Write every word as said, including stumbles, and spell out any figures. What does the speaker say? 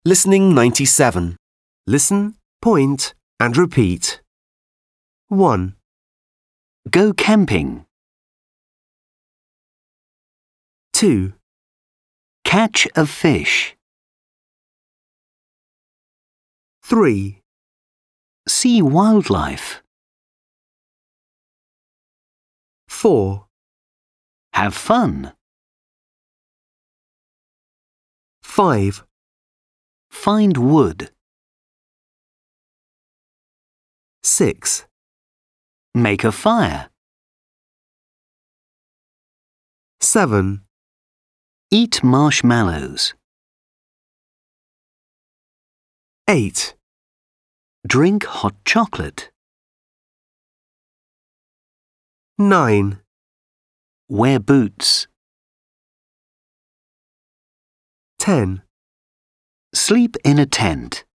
Listening ninety-seven. Listen, point, and repeat. one. Go camping. two. Catch a fish. three. See wildlife. four. Have fun. five. Find wood. six. Make a fire. seven. Eat marshmallows. eight. Drink hot chocolate. nine. Wear boots. ten. Sleep in a tent.